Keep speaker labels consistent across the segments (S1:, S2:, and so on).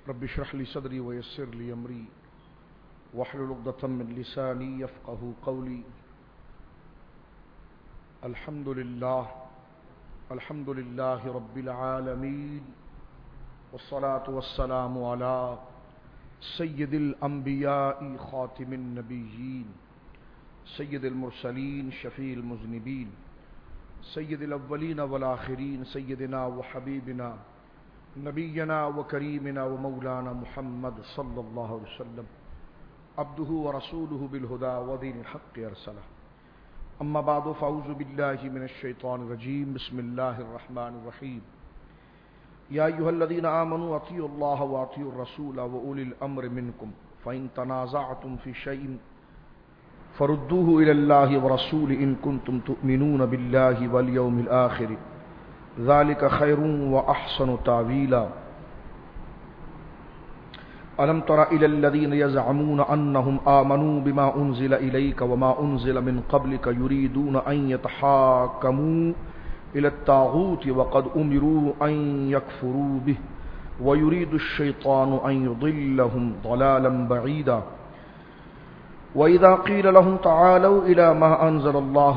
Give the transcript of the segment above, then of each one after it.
S1: رب اشرح لي صدري ويسر لي امري واحلل عقدة من لساني يفقهوا قولي. الحمد لله رب العالمين، والصلاة والسلام على سيد الانبياء خاتم النبيين سيد المرسلين شفيع المذنبين سيد الاولين والآخرين سيدنا وحبيبنا نبينا وكريمنا ومولانا محمد صلى الله عليه وسلم عبده ورسوله بالهدى ودين الحق ارسله. اما بعد فاعوذ بالله من الشيطان الرجيم. بسم الله الرحمن الرحيم. يا ايها الذين آمنوا اطيعوا الله واطيعوا الرسول واولي الامر منكم فإن تنازعتم في شيء فردوه الى الله ورسوله ان كنتم تؤمنون بالله واليوم الآخر ذلك خير وأحسن تأويلا. ألم تر إلى الذين يزعمون أنهم آمنوا بما أنزل إليك وما أنزل من قبلك يريدون أن يتحاكموا إلى الطاغوت وقد أمروا أن يكفروا به ويريد الشيطان أن يضلهم ضلالا بعيدا. وإذا قيل لهم تعالوا إلى ما أنزل الله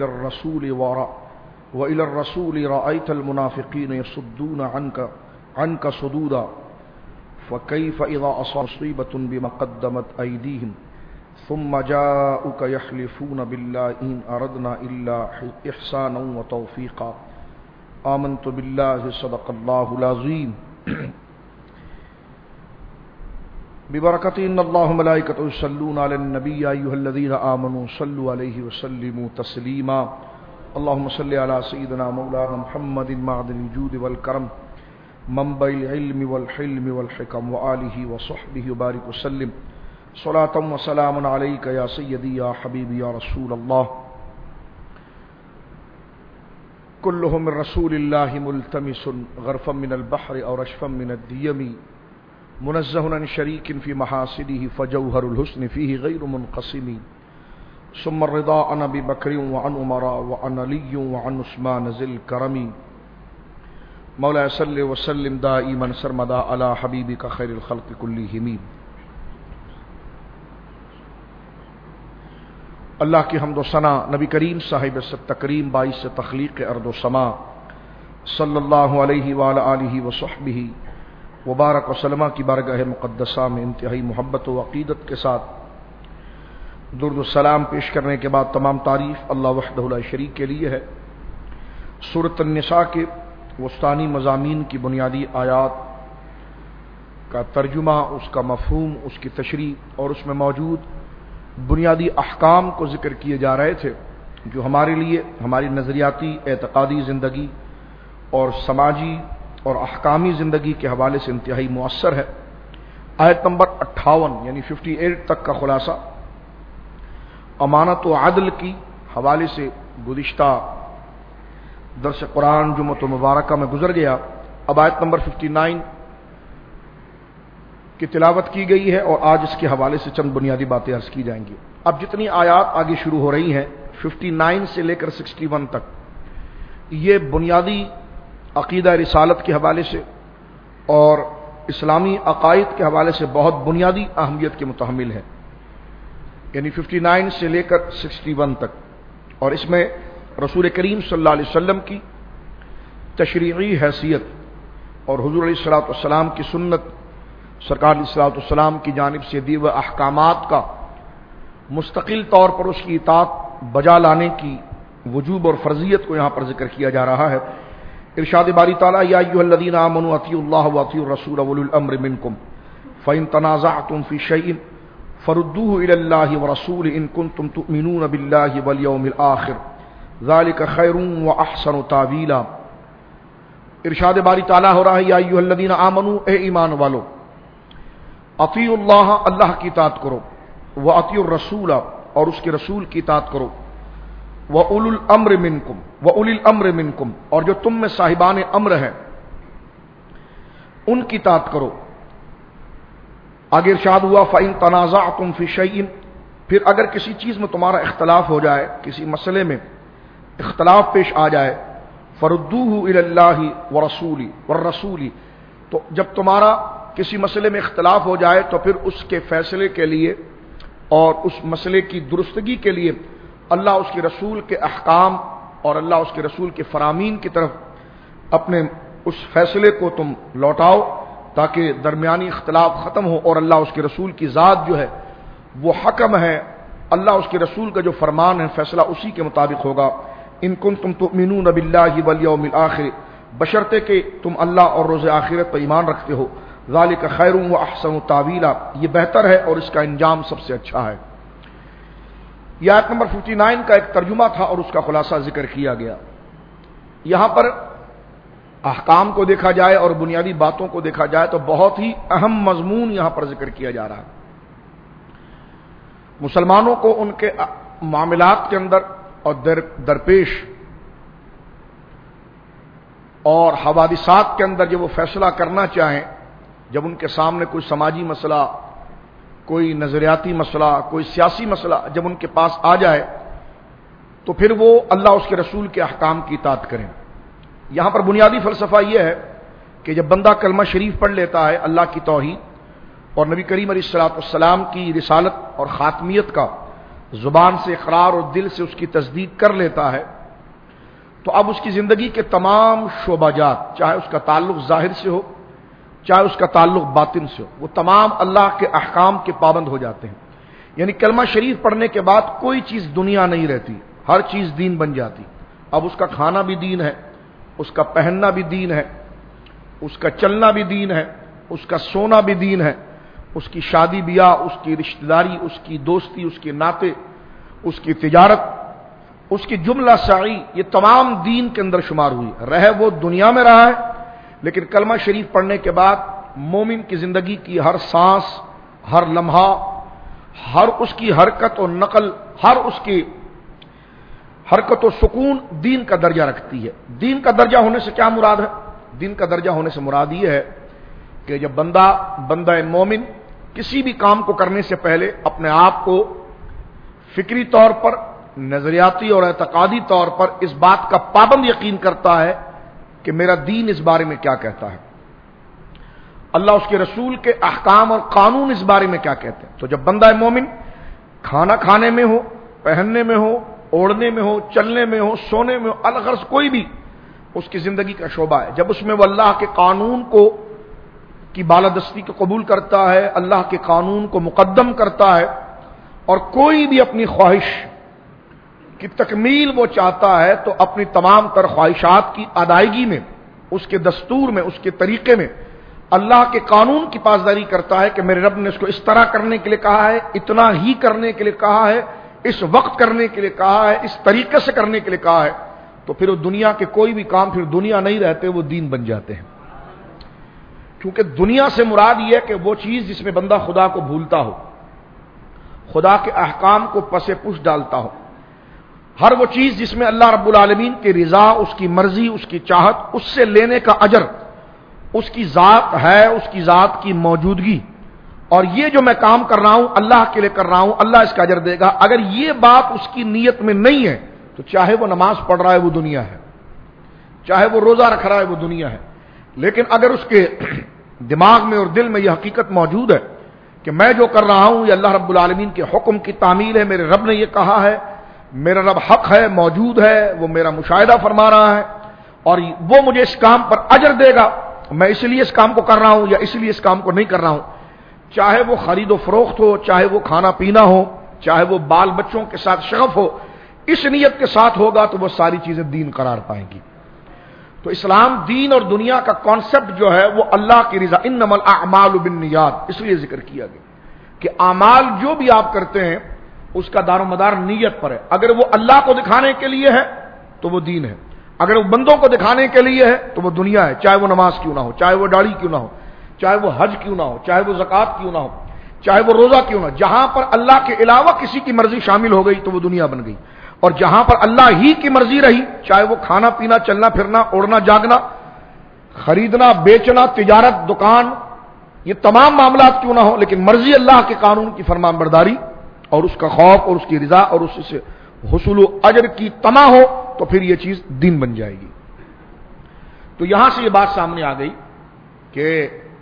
S1: وإلى الرسول رأيت المنافقين يصدون عنك صدودا فكيف إذا أصابت مصيبة بما قدمت أيديهم ثم جاءوك يحلفون بالله إن أردنا إلا إحسانا وتوفيقا. آمنت بالله صدق الله العظيم. ببركة إن الله ملائكته يصلون على النبي يا أيها الذين آمنوا صلوا عليه وسلموا تسليما. اللهم صل على سيدنا مولانا محمد معدن الجود والكرم منبع العلم والحلم والحكم وآله وصحبه وبارك وسلم صلاة وسلام عليك يا سيدي يا حبيبي يا رسول الله. كلهم من رسول الله ملتمس غرفا من البحر أو رشفا من الديم منزه عن شريك في محاسنه فجوهر الحسن فيه غير منقسم. ثم الرضا عن ابي بكر وعن عمر وعن علي وعن عثمان ذي الكرم. مولاي صل وسلم دائما سرمدا على حبيبك خير الخلق كلهم. اللہ کی حمد و ثنا نبی کریم صاحب تکریم باعث تخلیق ارض و سما صلی اللہ علیہ وآلہ آلہ وصحبہ وبارک وسلم کی بارگاہ مقدسہ میں انتہائی محبت و عقیدت کے ساتھ درود و سلام پیش کرنے کے بعد تمام تعریف اللہ وحدہ لا شریک کے لیے ہے. سورۃ النساء کے وسطانی مضامین کی بنیادی آیات کا ترجمہ، اس کا مفہوم، اس کی تشریح اور اس میں موجود بنیادی احکام کو ذکر کیے جا رہے تھے جو ہمارے لیے ہماری نظریاتی اعتقادی زندگی اور سماجی اور احکامی زندگی کے حوالے سے انتہائی مؤثر ہے. آیت نمبر 58 یعنی 58 تک کا خلاصہ امانت و عدل کی حوالے سے گزشتہ درس قرآن جمعۃ المبارکہ میں گزر گیا. اب آیت نمبر 59 کی تلاوت کی گئی ہے اور آج اس کے حوالے سے چند بنیادی باتیں عرض کی جائیں گی. اب جتنی آیات آگے شروع ہو رہی ہیں 59 سے لے کر 61 تک، یہ بنیادی عقیدہ رسالت کے حوالے سے اور اسلامی عقائد کے حوالے سے بہت بنیادی اہمیت کے متحمل ہے، یعنی 59 سے لے کر 61 تک. اور اس میں رسول کریم صلی اللہ علیہ وسلم کی تشریعی حیثیت اور حضور علیہ الصلوۃ والسلام کی سنت، سرکار علیہ الصلوۃ والسلام کی جانب سے دیے ہوئے احکامات کا مستقل طور پر اس کی اطاعت بجا لانے کی وجوب اور فرضیت کو یہاں پر ذکر کیا جا رہا ہے. ارشاد باری تعالیٰ یا ایھا الذین آمنوا اطیعوا اللہ واطیعوا الرسول واولی الامر منکم فإن تنازعتم فی شیء فردوه الى اللہ ورسولہ ان کنتم تؤمنون باللہ والیوم الآخر ذلک خیر واحسن تاویلا. ارشاد باری تعالیٰ ہو رہا ہے یا ایھا الذین آمنوا، اے ایمان والو، اطیعوا اللہ، اللہ کی اطاعت کرو، واطیعوا الرسول، اور اس کے رسول کی اطاعت کرو، وَأُولُو الْأَمْرِ مِنْكُمْ وَأُولِي الْأَمْرِ مِنْكُمْ، اور جو تم میں صاحبان امر ہیں ان کی اطاعت کرو. آگے ارشاد ہوا فَإِن تَنَازَعْتُمْ فِي شَيْءٍ، پھر اگر کسی چیز میں تمہارا اختلاف ہو جائے، کسی مسئلے میں اختلاف پیش آ جائے، فَرُدُّوهُ إِلَى اللَّهِ وَرَسُولِهِ، تو جب تمہارا کسی مسئلے میں اختلاف ہو جائے تو پھر اس کے فیصلے کے لیے اور اس مسئلے کی درستگی کے لیے اللہ اس کے رسول کے احکام اور اللہ اس کے رسول کے فرامین کی طرف اپنے اس فیصلے کو تم لوٹاؤ تاکہ درمیانی اختلاف ختم ہو اور اللہ اس کے رسول کی ذات جو ہے وہ حکم ہے، اللہ اس کے رسول کا جو فرمان ہے فیصلہ اسی کے مطابق ہوگا۔ ان کنتم تؤمنون باللہ والیوم الآخر، بشرطے کہ تم اللہ اور روز آخرت پر ایمان رکھتے ہو، ذالک خیر و احسن تاویلا، یہ بہتر ہے اور اس کا انجام سب سے اچھا ہے۔ یہ آیت نمبر 59 کا ایک ترجمہ تھا اور اس کا خلاصہ ذکر کیا گیا۔ یہاں پر احکام کو دیکھا جائے اور بنیادی باتوں کو دیکھا جائے تو بہت ہی اہم مضمون یہاں پر ذکر کیا جا رہا ہے۔ مسلمانوں کو ان کے معاملات کے اندر اور درپیش اور حوادثات کے اندر جب وہ فیصلہ کرنا چاہیں، جب ان کے سامنے کوئی سماجی مسئلہ، کوئی نظریاتی مسئلہ، کوئی سیاسی مسئلہ جب ان کے پاس آ جائے تو پھر وہ اللہ اس کے رسول کے احکام کی اطاعت کریں۔ یہاں پر بنیادی فلسفہ یہ ہے کہ جب بندہ کلمہ شریف پڑھ لیتا ہے، اللہ کی توحید اور نبی کریم علیہ الصلوۃ والسلام کی رسالت اور خاتمیت کا زبان سے اقرار اور دل سے اس کی تصدیق کر لیتا ہے، تو اب اس کی زندگی کے تمام شعبہ جات، چاہے اس کا تعلق ظاہر سے ہو چاہے اس کا تعلق باطن سے ہو، وہ تمام اللہ کے احکام کے پابند ہو جاتے ہیں۔ یعنی کلمہ شریف پڑھنے کے بعد کوئی چیز دنیا نہیں رہتی، ہر چیز دین بن جاتی۔ اب اس کا کھانا بھی دین ہے، اس کا پہننا بھی دین ہے، اس کا چلنا بھی دین ہے، اس کا سونا بھی دین ہے، اس کی شادی بیاہ، اس کی رشتہ داری، اس کی دوستی، اس کے ناطے، اس کی تجارت، اس کی جملہ سعی، یہ تمام دین کے اندر شمار ہوئی۔ رہے وہ دنیا میں رہا ہے، لیکن کلمہ شریف پڑھنے کے بعد مومن کی زندگی کی ہر سانس، ہر لمحہ، ہر اس کی حرکت و نقل، ہر اس کی حرکت و سکون دین کا درجہ رکھتی ہے۔ دین کا درجہ ہونے سے کیا مراد ہے؟ دین کا درجہ ہونے سے مراد یہ ہے کہ جب بندہ مومن کسی بھی کام کو کرنے سے پہلے اپنے آپ کو فکری طور پر، نظریاتی اور اعتقادی طور پر اس بات کا پابند یقین کرتا ہے کہ میرا دین اس بارے میں کیا کہتا ہے، اللہ اس کے رسول کے احکام اور قانون اس بارے میں کیا کہتے ہیں۔ تو جب بندہ مومن کھانا کھانے میں ہو، پہننے میں ہو، اوڑھنے میں ہو، چلنے میں ہو، سونے میں ہو، الغرض کوئی بھی اس کی زندگی کا شعبہ ہے، جب اس میں وہ اللہ کے قانون کی بالادستی کو قبول کرتا ہے، اللہ کے قانون کو مقدم کرتا ہے، اور کوئی بھی اپنی خواہش کی تکمیل وہ چاہتا ہے تو اپنی تمام تر خواہشات کی ادائیگی میں، اس کے دستور میں، اس کے طریقے میں اللہ کے قانون کی پاسداری کرتا ہے کہ میرے رب نے اس کو اس طرح کرنے کے لیے کہا ہے، اتنا ہی کرنے کے لیے کہا ہے، اس وقت کرنے کے لیے کہا ہے، اس طریقے سے کرنے کے لیے کہا ہے، تو پھر وہ دنیا کے کوئی بھی کام پھر دنیا نہیں رہتے، وہ دین بن جاتے ہیں۔ کیونکہ دنیا سے مراد یہ ہے کہ وہ چیز جس میں بندہ خدا کو بھولتا ہو، خدا کے احکام کو پس پش ڈالتا ہو، ہر وہ چیز جس میں اللہ رب العالمین کی رضا، اس کی مرضی، اس کی چاہت، اس سے لینے کا اجر اس کی ذات ہے، اس کی ذات کی موجودگی، اور یہ جو میں کام کر رہا ہوں اللہ کے لیے کر رہا ہوں، اللہ اس کا اجر دے گا، اگر یہ بات اس کی نیت میں نہیں ہے تو چاہے وہ نماز پڑھ رہا ہے وہ دنیا ہے، چاہے وہ روزہ رکھ رہا ہے وہ دنیا ہے۔ لیکن اگر اس کے دماغ میں اور دل میں یہ حقیقت موجود ہے کہ میں جو کر رہا ہوں یہ اللہ رب العالمین کے حکم کی تعمیل ہے، میرے رب نے یہ کہا ہے، میرا رب حق ہے، موجود ہے، وہ میرا مشاہدہ فرما رہا ہے اور وہ مجھے اس کام پر اجر دے گا، میں اس لیے اس کام کو کر رہا ہوں یا اس لیے اس کام کو نہیں کر رہا ہوں، چاہے وہ خرید و فروخت ہو، چاہے وہ کھانا پینا ہو، چاہے وہ بال بچوں کے ساتھ شغف ہو، اس نیت کے ساتھ ہوگا تو وہ ساری چیزیں دین قرار پائیں گی۔ تو اسلام دین اور دنیا کا کانسیپٹ جو ہے وہ اللہ کی رضا، انما الاعمال بالنیات، اس لیے ذکر کیا گیا کہ اعمال جو بھی آپ کرتے ہیں اس کا دار و مدار نیت پر ہے۔ اگر وہ اللہ کو دکھانے کے لیے ہے تو وہ دین ہے، اگر وہ بندوں کو دکھانے کے لیے ہے تو وہ دنیا ہے، چاہے وہ نماز کیوں نہ ہو، چاہے وہ داڑھی کیوں نہ ہو، چاہے وہ حج کیوں نہ ہو، چاہے وہ زکوٰۃ کیوں نہ ہو، چاہے وہ روزہ کیوں نہ ہو، جہاں پر اللہ کے علاوہ کسی کی مرضی شامل ہو گئی تو وہ دنیا بن گئی، اور جہاں پر اللہ ہی کی مرضی رہی، چاہے وہ کھانا پینا، چلنا پھرنا، اوڑھنا جاگنا، خریدنا بیچنا، تجارت، دکان، یہ تمام معاملات کیوں نہ ہو، لیکن مرضی اللہ کے قانون کی فرمان برداری اور اس کا خوف اور اس کی رضا اور اس سے حصول و اجر کی طمع ہو تو پھر یہ چیز دین بن جائے گی۔ تو یہاں سے یہ بات سامنے آ گئی کہ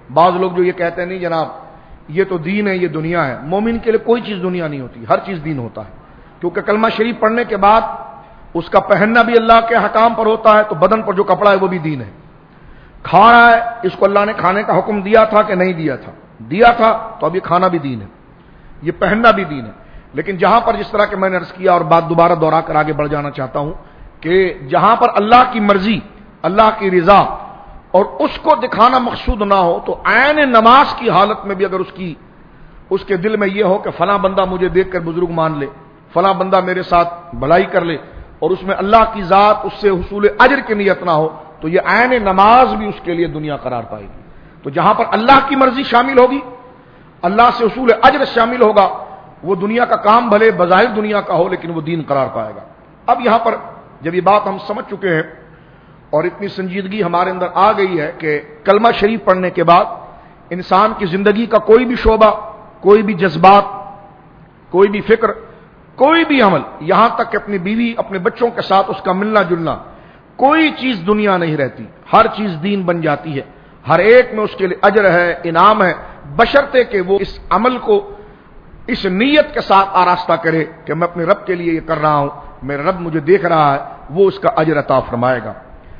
S1: بعض لوگ جو یہ کہتے ہیں نہیں جناب یہ تو دین ہے، یہ دنیا ہے. مومن کے لیے کوئی چیز دنیا نہیں ہوتی، ہر چیز دین ہوتا ہے. کیونکہ کلمہ شریف پڑھنے کے بعد اس کا پہننا بھی اللہ کے حکام پر ہوتا ہے، تو بدن پر جو کپڑا ہے وہ بھی دین ہے. کھا رہا ہے، اس کو اللہ نے کھانے کا حکم دیا تھا کہ نہیں دیا تھا؟ دیا تھا، تو اب یہ کھانا بھی دین ہے، یہ پہننا بھی دین ہے. لیکن جہاں پر جس طرح کہ میں نے عرض کیا اور بات دوبارہ دوہرا کر آگے بڑھ جانا چاہتا ہوں کہ جہاں پر اللہ کی مرضی، اللہ کی رضا اور اس کو دکھانا مقصود نہ ہو، تو عین نماز کی حالت میں بھی اگر اس کے دل میں یہ ہو کہ فلاں بندہ مجھے دیکھ کر بزرگ مان لے، فلاں بندہ میرے ساتھ بھلائی کر لے، اور اس میں اللہ کی ذات اس سے حصول اجر کی نیت نہ ہو، تو یہ عین نماز بھی اس کے لیے دنیا قرار پائے گی. تو جہاں پر اللہ کی مرضی شامل ہوگی، اللہ سے حصول اجر شامل ہوگا، وہ دنیا کا کام بھلے بظاہر دنیا کا ہو لیکن وہ دین قرار پائے گا. اب یہاں پر جب یہ بات ہم سمجھ چکے ہیں اور اتنی سنجیدگی ہمارے اندر آ گئی ہے کہ کلمہ شریف پڑھنے کے بعد انسان کی زندگی کا کوئی بھی شعبہ، کوئی بھی جذبات، کوئی بھی فکر، کوئی بھی عمل، یہاں تک کہ اپنی بیوی اپنے بچوں کے ساتھ اس کا ملنا جلنا، کوئی چیز دنیا نہیں رہتی، ہر چیز دین بن جاتی ہے. ہر ایک میں اس کے لیے اجر ہے، انعام ہے، بشرطے کہ وہ اس عمل کو اس نیت کے ساتھ آراستہ کرے کہ میں اپنے رب کے لیے یہ کر رہا ہوں، میرا رب مجھے دیکھ رہا ہے، وہ اس کا اجر عطا فرمائے گا.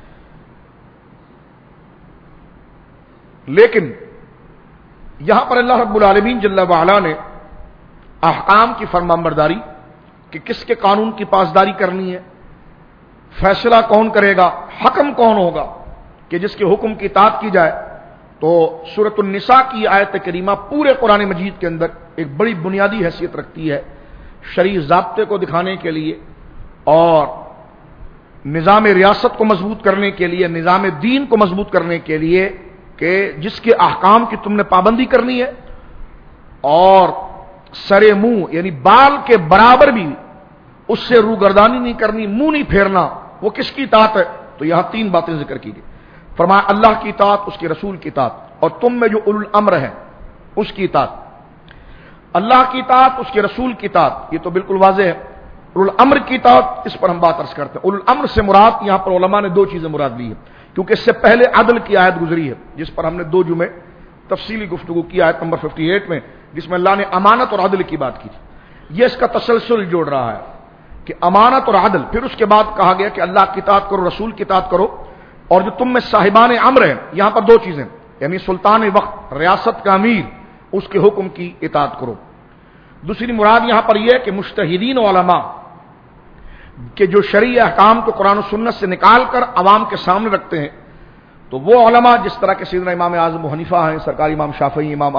S1: لیکن یہاں پر اللہ رب العالمین جل وعلا نے احکام کی فرمانبرداری کہ کس کے قانون کی پاسداری کرنی ہے، فیصلہ کون کرے گا، حکم کون ہوگا کہ جس کے حکم کی اطاعت کی جائے. تو سورۃ النساء کی آیت کریمہ پورے قرآن مجید کے اندر ایک بڑی بنیادی حیثیت رکھتی ہے شرعی ضابطے کو دکھانے کے لیے اور نظام ریاست کو مضبوط کرنے کے لیے، نظام دین کو مضبوط کرنے کے لیے کہ جس کے احکام کی تم نے پابندی کرنی ہے اور سرے منہ یعنی بال کے برابر بھی اس سے روگردانی نہیں کرنی، منہ نہیں پھیرنا. وہ کس کی اطاعت ہے؟ تو یہاں تین باتیں ذکر کی گئی. فرمایا اللہ کی اطاعت، اس کے رسول کی اطاعت، اور تم میں جو اولو الامر ہے اس کی اطاعت. اللہ کی اطاعت، اس کے رسول کی اطاعت، یہ تو بالکل واضح ہے. اولو الامر کی اطاعت، اس پر ہم بات عرض کرتے ہیں. اولو الامر سے مراد یہاں پر علماء نے دو چیزیں مراد لی ہے، کیونکہ اس سے پہلے عدل کی آیت گزری ہے جس پر ہم نے 2 جمعے تفصیلی گفتگو کی، آیت نمبر 58 میں، جس میں اللہ نے امانت اور عدل کی بات کی تھی. یہ اس کا تسلسل جوڑ رہا ہے کہ امانت اور عدل، پھر اس کے بعد کہا گیا کہ اللہ کی اطاعت کرو، رسول کی اطاعت کرو، اور جو تم میں صاحبان امر ہیں، یہاں پر 2 چیزیں، یعنی سلطان وقت، ریاست کا امیر، اس کے حکم کی اطاعت کرو. دوسری مراد یہاں پر یہ ہے کہ مجتہدین علماء کہ جو شرعی احکام کو قرآن و سنت سے نکال کر عوام کے سامنے رکھتے ہیں، تو وہ علماء جس طرح کے سیدنا امام اعظم ابو حنیفہ ہیں، سرکار امام شافعی، امام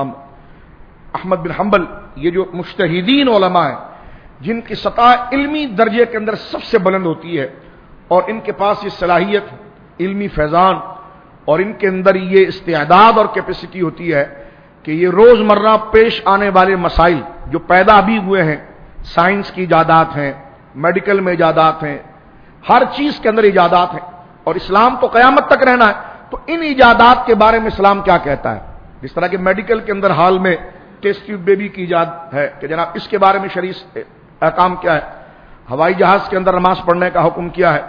S1: احمد بن حنبل، یہ جو مجتہدین علماء ہیں جن کی سطح علمی درجے کے اندر سب سے بلند ہوتی ہے اور ان کے پاس یہ صلاحیت، علمی فیضان اور ان کے اندر یہ استعداد اور کیپیسٹی ہوتی ہے کہ یہ روزمرہ پیش آنے والے مسائل جو پیدا بھی ہوئے ہیں، سائنس کی ایجادات ہیں، میڈیکل میں ایجادات ہیں، ہر چیز کے اندر ایجادات ہیں، اور اسلام تو قیامت تک رہنا ہے، تو ان ایجادات کے بارے میں اسلام کیا کہتا ہے. جس طرح کہ میڈیکل کے اندر حال میں ٹیسٹ ٹیوب بیبی کی ایجاد ہے کہ جناب اس کے بارے میں شرعی احکام کیا ہے، ہوائی جہاز کے اندر نماز پڑھنے کا حکم کیا ہے،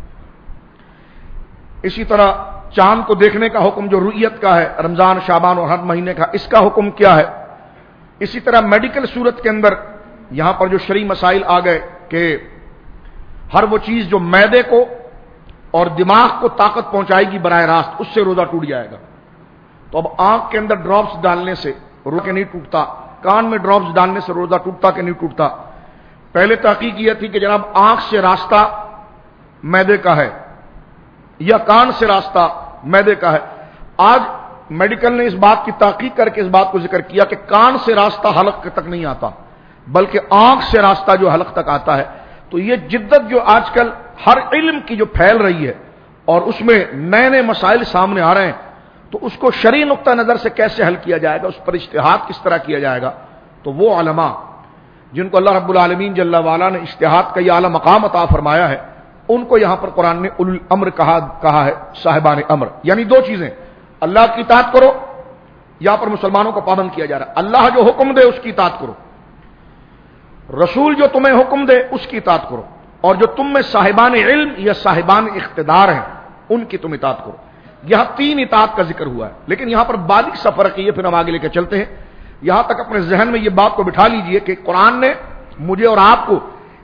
S1: اسی طرح چاند کو دیکھنے کا حکم جو رؤیت کا ہے رمضان، شعبان اور ہر مہینے کا، اس کا حکم کیا ہے. اسی طرح میڈیکل صورت کے اندر یہاں پر جو شرعی مسائل آ گئے کہ ہر وہ چیز جو معدے کو اور دماغ کو طاقت پہنچائے گی براہ راست، اس سے روزہ ٹوٹ جائے گا. تو اب آنکھ کے اندر ڈراپس ڈالنے سے روزہ نہیں ٹوٹتا، کان میں ڈراپس ڈالنے سے روزہ ٹوٹتا کہ نہیں ٹوٹتا. پہلے تحقیق یہ تھی کہ جناب آنکھ سے راستہ معدے کا ہے یا کان سے راستہ معدے کا ہے. آج میڈیکل نے اس بات کی تحقیق کر کے اس بات کو ذکر کیا کہ کان سے راستہ حلق تک نہیں آتا بلکہ آنکھ سے راستہ جو حلق تک آتا ہے. تو یہ جدت جو آج کل ہر علم کی جو پھیل رہی ہے اور اس میں نئے نئے مسائل سامنے آ رہے ہیں، تو اس کو شرعی نقطہ نظر سے کیسے حل کیا جائے گا، اس پر اجتہاد کس طرح کیا جائے گا. تو وہ علماء جن کو اللہ رب العالمین جل وعلا نے اجتہاد کا یہ اعلیٰ مقام عطا فرمایا ہے، ان کو یہاں پر قرآن نے اولو الامر کہا ہے، صاحبان امر. یعنی 2 چیزیں، اللہ کی اطاعت کرو، یہاں پر مسلمانوں کو پابند کیا جا رہا ہے، اللہ جو حکم دے اس کی اطاعت کرو، رسول جو تمہیں حکم دے اس کی اطاعت کرو، اور جو تم میں صاحبان علم یا صاحبان اقتدار ہیں ان کی تم اطاعت کرو. یہاں 3 اطاعت کا ذکر ہوا ہے، لیکن یہاں پر باریک سا فرق یہ، پھر ہم آگے لے کے چلتے ہیں۔ یہاں تک اپنے ذہن میں یہ بات کو بٹھا لیجئے کہ قرآن نے مجھے اور آپ کو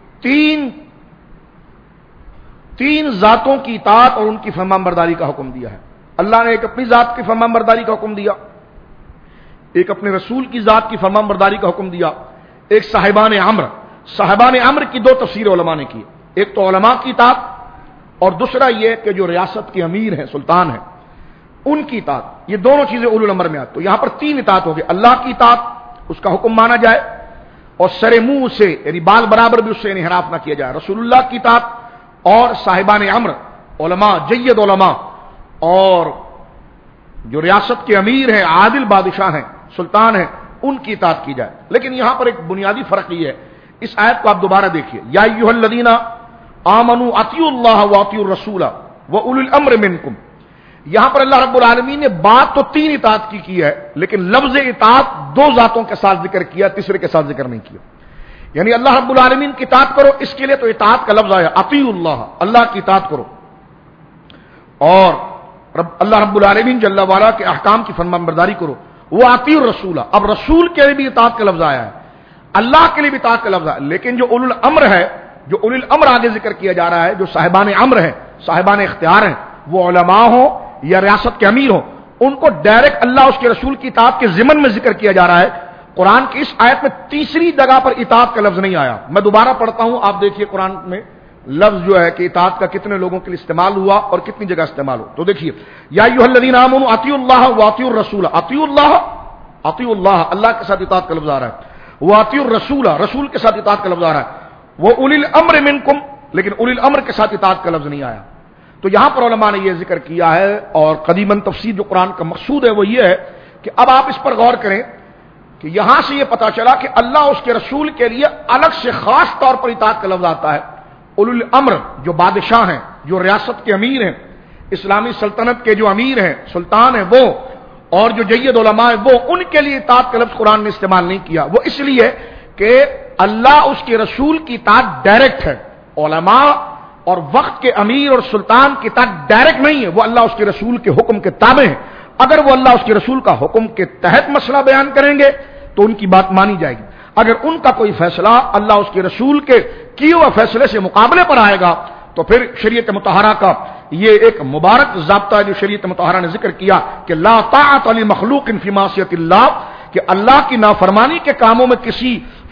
S1: تین ذاتوں کی اطاعت اور ان کی فرمانبرداری کا حکم دیا ہے۔ اللہ نے ایک اپنی ذات کی فرمانبرداری کا حکم دیا، ایک اپنے رسول کی ذات کی فرمانبرداری کا حکم دیا، ایک صاحبان امر کی 2 تفسیر علماء نے کی، ایک تو علماء کی اطاعت اور دوسرا یہ کہ جو ریاست کے امیر ہیں، سلطان ہیں، ان کی اطاعت۔ یہ دونوں چیزیں اولو الامر میں آتی، تو یہاں پر 3 اطاعت ہو گئی۔ اللہ کی اطاعت، اس کا حکم مانا جائے اور سر منہ سے یعنی بال برابر بھی اس سے انحراف نہ کیا جائے۔ رسول اللہ کی اطاعت اور صاحبان امر، علماء، جید علماء اور جو ریاست کے امیر ہیں، عادل بادشاہ ہیں، سلطان ہیں، ان کی اطاعت کی جائے۔ لیکن یہاں پر ایک بنیادی فرق یہ ہے، اس آیت کو آپ دوبارہ دیکھیے، یا ایھا الذین آمنوا اطیعوا اللہ واطیعوا الرسول واولی الامر منکم۔ یہاں پر اللہ رب العالمین نے بات تو 3 اطاعت کی ہے، لیکن لفظ اطاعت 2 ذاتوں کے ساتھ ذکر کیا، تیسرے کے ساتھ ذکر نہیں کیا۔ یعنی اللہ رب العالمین کی اطاعت کرو، اس کے لیے تو اطاعت کا لفظ آیا، اطیعوا اللہ، اللہ کی اطاعت کرو، اور اللہ رب العالمین جل وعلا کے احکام کی فرمانبرداری کرو، وہ اطیعوا الرسول۔ اب رسول کے لیے بھی اطاعت کا لفظ آیا ہے، اللہ کے لیے بھی اطاعت کا لفظ آیا، لیکن جو اولو الامر ہے، جو اولی الامر آگے ذکر کیا جا رہا ہے، جو صاحبان امر ہیں، صاحبان اختیار ہیں، وہ علماء ہوں یا ریاست کے امیر ہوں، ان کو ڈائریکٹ اللہ اس کے رسول کی اطاعت کے ضمن میں ذکر کیا جا رہا ہے۔ قرآن کی اس آیت میں تیسری جگہ پر اطاعت کا لفظ نہیں آیا۔ میں دوبارہ پڑھتا ہوں، آپ دیکھیے قرآن میں لفظ جو ہے کہ اطاعت کا کتنے لوگوں کے لیے استعمال ہوا اور کتنی جگہ استعمال ہوا۔ تو دیکھیے، یا ایھا الذین آمنوا اطیعوا اللہ واطیعوا الرسول، اطیعوا اللہ، اللہ کے ساتھ اطاعت کا لفظ آ رہا ہے، واطیعوا الرسول، رسول کے ساتھ اطاعت کا لفظ آ رہا ہے، وہ اولی الامر منکم، لیکن اولی الامر کے ساتھ اطاعت کا لفظ نہیں آیا۔ تو یہاں پر علماء نے یہ ذکر کیا ہے، اور قدیماً تفسیر جو قرآن کا مقصود ہے وہ یہ ہے کہ اب آپ اس پر غور کریں کہ یہاں سے یہ پتا چلا کہ اللہ اس کے رسول کے لیے الگ سے خاص طور پر اطاعت کا لفظ آتا ہے۔ اولی الامر جو بادشاہ ہیں، جو ریاست کے امیر ہیں، اسلامی سلطنت کے جو امیر ہیں، سلطان ہیں، وہ اور جو جید علماء ہیں، وہ ان کے لیے اطاعت کا لفظ قرآن نے استعمال نہیں کیا۔ وہ اس لیے کہ اللہ اس کے رسول کی اطاعت ڈائریکٹ ہے، علماء اور وقت کے امیر اور سلطان کی اطاعت ڈائریکٹ نہیں ہے، وہ اللہ اس کے رسول کے حکم کے تابع ہیں۔ اگر وہ اللہ اس کے رسول کا حکم کے تحت مسئلہ بیان کریں گے تو ان کی بات مانی جائے گی، اگر ان کا کوئی فیصلہ اللہ اس کے رسول کے کیے ہوئے فیصلے سے مقابلے پر آئے گا تو پھر شریعت مطہرہ کا یہ ایک مبارک ضابطہ ہے جو شریعت مطہرہ نے ذکر کیا کہ لا طاعت لمخلوق فی معصیۃ اللہ، کہ اللہ کی نافرمانی کے کاموں میں کسی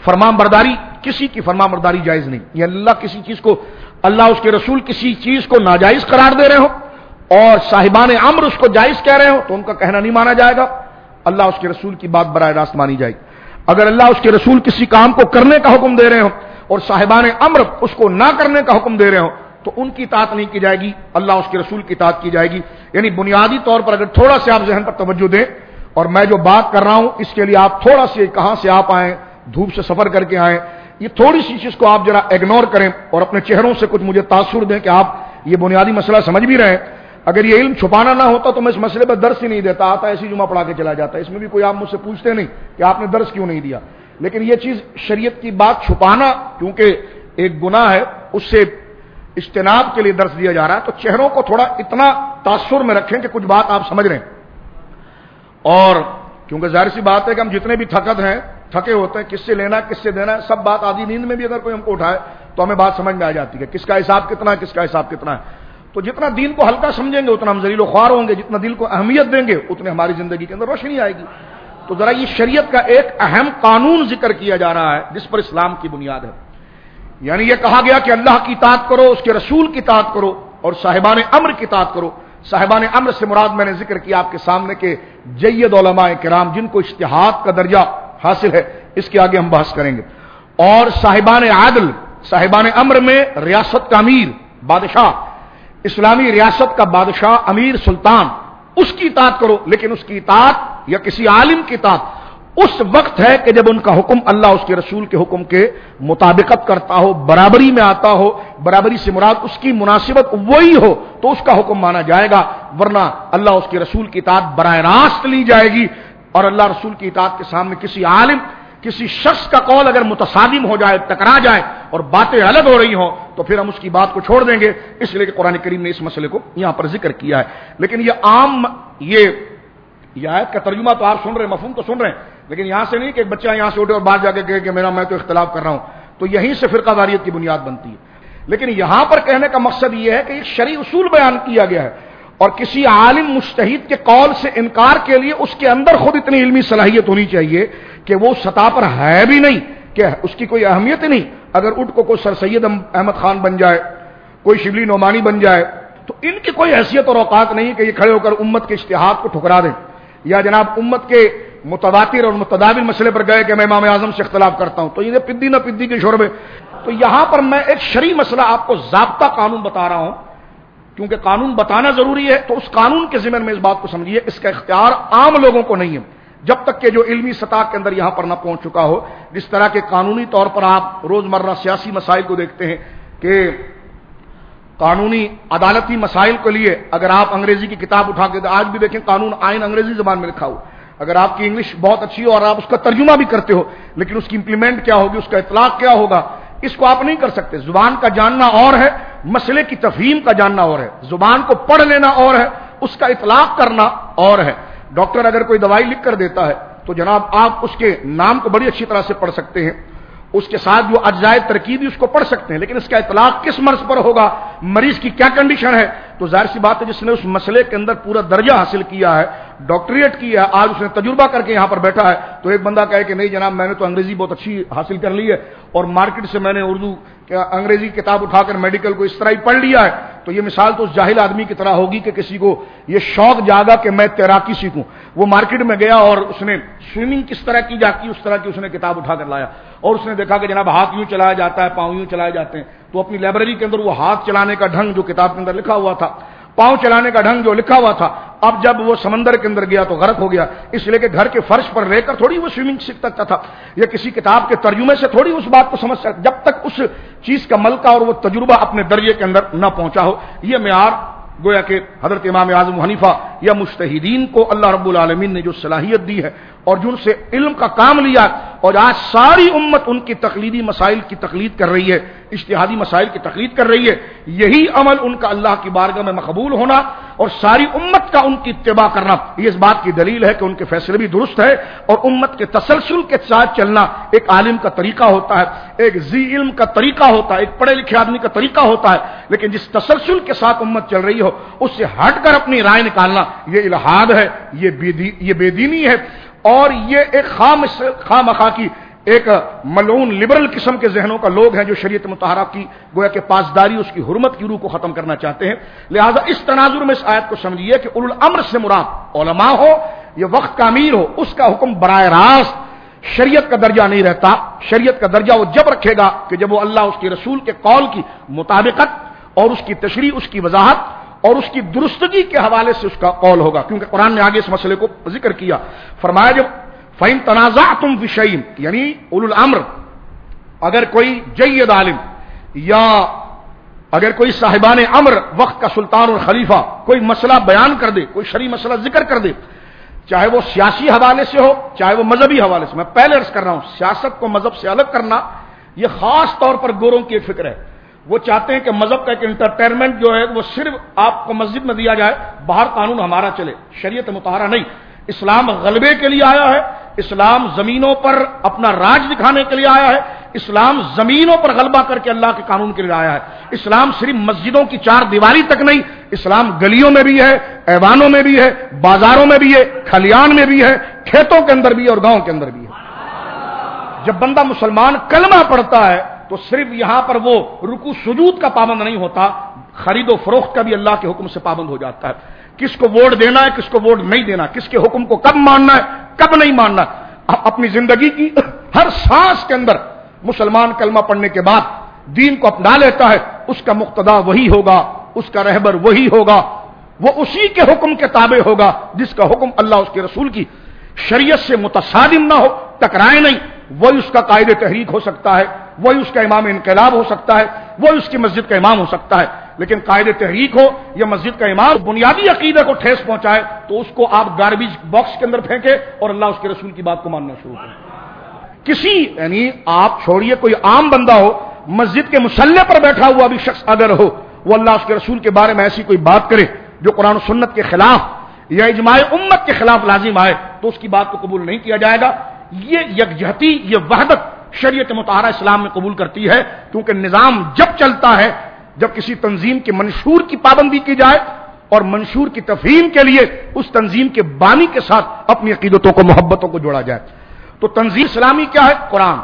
S1: کی فرمانبرداری جائز نہیں۔ یہ اللہ اس کے رسول کسی چیز کو ناجائز قرار دے رہے ہو اور صاحبان امر اس کو جائز کہہ رہے ہو تو ان کا کہنا نہیں مانا جائے گا، اللہ اس کے رسول کی بات براہ راست مانی جائے گی۔ اگر اللہ اس کے رسول کسی کام کو کرنے کا حکم دے رہے ہو اور صاحبان امر اس کو نہ کرنے کا حکم دے رہے ہو تو ان کی اطاعت نہیں کی جائے گی، اللہ اس کے رسول کی اطاعت کی جائے گی۔ یعنی بنیادی طور پر اگر تھوڑا سا آپ ذہن پر توجہ دیں، اور میں جو بات کر رہا ہوں اس کے لیے آپ تھوڑا سے کہاں سے آپ آئیں، دھوپ سے سفر کر کے آئیں، یہ تھوڑی سی چیز کو آپ ذرا اگنور کریں اور اپنے چہروں سے کچھ مجھے تاثر دیں کہ آپ یہ بنیادی مسئلہ سمجھ بھی رہے ہیں۔ اگر یہ علم چھپانا نہ ہوتا تو میں اس مسئلے پر درس ہی نہیں دیتا، آتا ایسی جمعہ پڑھا کے چلا جاتا، اس میں بھی کوئی آپ مجھ سے پوچھتے نہیں کہ آپ نے درس کیوں نہیں دیا۔ لیکن یہ چیز شریعت کی بات چھپانا کیونکہ ایک گناہ ہے، اس سے اجتناب کے لیے درس دیا جا رہا ہے، تو چہروں کو تھوڑا اتنا تاثر میں رکھیں کہ کچھ بات آپ سمجھ رہے ہیں۔ اور کیونکہ ظاہر سی بات ہے کہ ہم جتنے بھی تھکے ہوتے ہیں، کس سے لینا کس سے دینا ہے، سب بات آدھی نیند میں بھی اگر کوئی ہم کو اٹھائے تو ہمیں بات سمجھ میں آ جاتی ہے کس کا حساب کتنا ہے، کس کا حساب کتنا ہے۔ تو جتنا دین کو ہلکا سمجھیں گے اتنا ہم ذلیل و خوار ہوں گے، جتنا دل کو اہمیت دیں گے اتنے ہماری زندگی کے اندر روشنی آئے گی۔ تو ذرا یہ شریعت کا ایک اہم قانون ذکر کیا جا رہا ہے جس پر اسلام کی بنیاد ہے، یعنی یہ کہا گیا کہ اللہ کی اطاعت کرو، اس کے رسول کی اطاعت کرو اور صاحبان امر کی اطاعت کرو۔ صاحبان امر سے مراد میں نے ذکر کیا آپ کے سامنے کہ جید علماء کرام جن کو اجتہاد کا درجہ حاصل ہے، اس کے آگے ہم بحث کریں گے۔ اور صاحبان عدل، صاحبان امر میں ریاست کا امیر، بادشاہ، اسلامی ریاست کا بادشاہ، امیر، سلطان، اس کی اطاعت کرو، لیکن اس کی اطاعت یا کسی عالم کی اطاعت اس وقت ہے کہ جب ان کا حکم اللہ اس کے رسول کے حکم کے مطابقت کرتا ہو، برابری میں آتا ہو، برابری سے مراد اس کی مناسبت وہی ہو تو اس کا حکم مانا جائے گا، ورنہ اللہ اس کے رسول کی اطاعت براہ راست لی جائے گی۔ اور اللہ رسول کی اطاعت کے سامنے کسی عالم، کسی شخص کا قول اگر متصادم ہو جائے، ٹکرا جائے اور باتیں الگ ہو رہی ہوں تو پھر ہم اس کی بات کو چھوڑ دیں گے، اس لیے کہ قرآن کریم نے اس مسئلے کو یہاں پر ذکر کیا ہے۔ لیکن یہ عام یہ آیت کا ترجمہ تو آپ سن رہے ہیں، مفہوم تو سن رہے ہیں، لیکن یہاں سے نہیں کہ ایک بچہ یہاں سے اٹھے اور باہر جا کے کہے کہ میں تو اختلاف کر رہا ہوں، تو یہیں سے فرقہ واریت کی بنیاد بنتی ہے۔ لیکن یہاں پر کہنے کا مقصد یہ ہے کہ ایک شرعی اصول بیان کیا گیا ہے، اور کسی عالم مجتہد کے قول سے انکار کے لیے اس کے اندر خود اتنی علمی صلاحیت ہونی چاہیے کہ وہ سطح پر ہے بھی نہیں، کہ اس کی کوئی اہمیت نہیں۔ اگر اٹھ کو کوئی سر سید احمد خان بن جائے، کوئی شبلی نعمانی بن جائے، تو ان کی کوئی حیثیت اور اوقات نہیں کہ یہ کھڑے ہو کر امت کے اجتہاد کو ٹھکرا دیں، یا جناب امت کے متواتر اور متداول مسئلے پر گئے کہ میں امام اعظم سے اختلاف کرتا ہوں، تو یہ پدی نہ پدی کے شوربے۔ تو یہاں پر میں ایک شرعی مسئلہ آپ کو ضابطہ قانون بتا رہا ہوں، کیونکہ قانون بتانا ضروری ہے، تو اس قانون کے ضمن میں اس بات کو سمجھیے، اس کا اختیار عام لوگوں کو نہیں ہے جب تک کہ جو علمی سطح کے اندر یہاں پر نہ پہنچ چکا ہو۔ جس طرح کے قانونی طور پر آپ روزمرہ سیاسی مسائل کو دیکھتے ہیں کہ قانونی عدالتی مسائل کے لیے اگر آپ انگریزی کی کتاب اٹھا کے آج بھی دیکھیں، قانون آئین انگریزی زبان میں لکھا ہو، اگر آپ کی انگلش بہت اچھی ہو اور آپ اس کا ترجمہ بھی کرتے ہو، لیکن اس کی امپلیمنٹ کیا ہوگی، اس کا اطلاق کیا ہوگا، اس کو آپ نہیں کر سکتے۔ زبان کا جاننا اور ہے، مسئلے کی تفہیم کا جاننا اور ہے، زبان کو پڑھ لینا اور ہے، اس کا اطلاق کرنا اور ہے۔ ڈاکٹر اگر کوئی دوائی لکھ کر دیتا ہے تو جناب آپ اس کے نام کو بڑی اچھی طرح سے پڑھ سکتے ہیں، اس کے ساتھ جو اجزائے ترکیبی اس کو پڑھ سکتے ہیں، لیکن اس کا اطلاق کس مرض پر ہوگا، مریض کی کیا کنڈیشن ہے، تو ظاہر سی بات ہے جس نے اس مسئلے کے اندر پورا درجہ حاصل کیا ہے، ڈاکٹریٹ کیا ہے، آج اس نے تجربہ کر کے یہاں پر بیٹھا ہے، تو ایک بندہ کہے کہ نہیں جناب میں نے تو انگریزی بہت اچھی حاصل کر لی ہے اور مارکیٹ سے میں نے اردو انگریزی کتاب اٹھا کر میڈیکل کو اس طرح ہی پڑھ لیا ہے، تو یہ مثال تو اس جاہل آدمی کی طرح ہوگی کہ کسی کو یہ شوق جاگا کہ میں تیراکی سیکھوں، وہ مارکیٹ میں گیا اور اس نے سوئمنگ کس طرح کی جاتی اس طرح کی اس نے کتاب اٹھا کر لایا، اور اس نے دیکھا کہ جناب ہاتھ یوں چلایا جاتا ہے، پاؤں یوں چلائے جاتے ہیں، تو اپنی لائبریری کے اندر وہ ہاتھ چلانے کا ڈھنگ جو کتاب کے اندر لکھا ہوا تھا، پاؤں چلانے کا ڈھنگ جو لکھا ہوا تھا، اب جب وہ سمندر کے اندر گیا تو غرق ہو گیا، اس لیے کہ گھر کے فرش پر رہ کر تھوڑی وہ سوئمنگ سیکھ سکتا تھا، یا کسی کتاب کے ترجمے سے تھوڑی اس بات کو سمجھ سکتا، جب تک اس چیز کا ملکہ اور وہ تجربہ اپنے درجے کے اندر نہ پہنچا ہو۔ یہ معیار گویا کہ حضرت امام اعظم حنیفہ یا مجتہدین کو اللہ رب العالمین نے جو صلاحیت دی ہے اور جن سے علم کا کام لیا، اور آج ساری امت ان کی تقلیدی مسائل کی تقلید کر رہی ہے، اجتہادی مسائل کی تقلید کر رہی ہے، یہی عمل ان کا اللہ کی بارگاہ میں مقبول ہونا اور ساری امت کا ان کی اتباع کرنا، یہ اس بات کی دلیل ہے کہ ان کے فیصلے بھی درست ہے، اور امت کے تسلسل کے ساتھ چلنا ایک عالم کا طریقہ ہوتا ہے، ایک ذی علم کا طریقہ ہوتا ہے، ایک پڑھے لکھے آدمی کا طریقہ ہوتا ہے، لیکن جس تسلسل کے ساتھ امت چل رہی ہو اس سے ہٹ کر اپنی رائے نکالنا یہ الحاد ہے، یہ بے دینی ہے، اور یہ ایک خام خواہ کی ایک ملعون لبرل قسم کے ذہنوں کا لوگ ہیں جو شریعت مطہرہ کی گویا کہ پاسداری، اس کی حرمت کی روح کو ختم کرنا چاہتے ہیں۔ لہذا اس تناظر میں اس آیت کو سمجھیے کہ اولو الامر سے مراد علماء ہو یا وقت کا امیر ہو، اس کا حکم براہ راست شریعت کا درجہ نہیں رہتا، شریعت کا درجہ وہ جب رکھے گا کہ جب وہ اللہ اس کے رسول کے قول کی مطابقت اور اس کی تشریح، اس کی وضاحت اور اس کی درستگی کے حوالے سے اس کا قول ہوگا، کیونکہ قرآن نے آگے اس مسئلے کو ذکر کیا، فرمایا جب فَإِن تَنَازَعْتُمْ فِي شَيْءٍ، یعنی اولو الامر، اگر کوئی جید عالم یا اگر کوئی صاحبان امر، وقت کا سلطان اور خلیفہ کوئی مسئلہ بیان کر دے، کوئی شرعی مسئلہ ذکر کر دے، چاہے وہ سیاسی حوالے سے ہو چاہے وہ مذہبی حوالے سے، میں پہلے عرض کر رہا ہوں سیاست کو مذہب سے الگ کرنا یہ خاص طور پر گوروں کی ایک فکر ہے، وہ چاہتے ہیں کہ مذہب کا ایک انٹرٹینمنٹ جو ہے وہ صرف آپ کو مسجد میں دیا جائے، باہر قانون ہمارا چلے، شریعت مطہرہ نہیں۔ اسلام غلبے کے لیے آیا ہے، اسلام زمینوں پر اپنا راج دکھانے کے لیے آیا ہے، اسلام زمینوں پر غلبہ کر کے اللہ کے قانون کے لیے آیا ہے، اسلام صرف مسجدوں کی چار دیواری تک نہیں، اسلام گلیوں میں بھی ہے، ایوانوں میں بھی ہے، بازاروں میں بھی ہے، کھلیان میں بھی ہے، کھیتوں کے اندر بھی ہے اور گاؤں کے اندر بھی ہے۔ جب بندہ مسلمان کلمہ پڑھتا ہے تو صرف یہاں پر وہ رکوع سجود کا پابند نہیں ہوتا، خرید و فروخت کا بھی اللہ کے حکم سے پابند ہو جاتا ہے، کس کو ووٹ دینا ہے کس کو ووٹ نہیں دینا، کس کے حکم کو کب ماننا ہے کب نہیں ماننا، اپنی زندگی کی ہر سانس کے اندر مسلمان کلمہ پڑھنے کے بعد دین کو اپنا لیتا ہے، اس کا مقتدا وہی ہوگا، اس کا رہبر وہی ہوگا، وہ اسی کے حکم کے تابع ہوگا جس کا حکم اللہ اس کے رسول کی شریعت سے متصادم نہ ہو، ٹکرائے نہیں، وہی اس کا قائد تحریک ہو سکتا ہے، وہی اس کا امام انقلاب ہو سکتا ہے، وہی اس کی مسجد کا امام ہو سکتا ہے، لیکن قائد تحریک ہو یا مسجد کا امام بنیادی عقیدے کو ٹھیس پہنچائے تو اس کو آپ گاربیج باکس کے اندر پھینکے اور اللہ اس کے رسول کی بات کو ماننا شروع کریں۔ کسی یعنی آپ چھوڑیے کوئی عام بندہ ہو، مسجد کے مصلی پر بیٹھا ہوا بھی شخص اگر ہو، وہ اللہ اس کے رسول کے بارے میں ایسی کوئی بات کرے جو قرآن و سنت کے خلاف یا اجماع امت کے خلاف لازم آئے، تو اس کی بات کو قبول نہیں کیا جائے گا۔ یہ یکجہتی، یہ وحدت شریعت مطہرہ اسلام میں قبول کرتی ہے، کیونکہ نظام جب چلتا ہے جب کسی تنظیم کے منشور کی پابندی کی جائے اور منشور کی تفہیم کے لیے اس تنظیم کے بانی کے ساتھ اپنی عقیدتوں کو، محبتوں کو جوڑا جائے۔ تو تنظیم اسلامی کیا ہے؟ قرآن،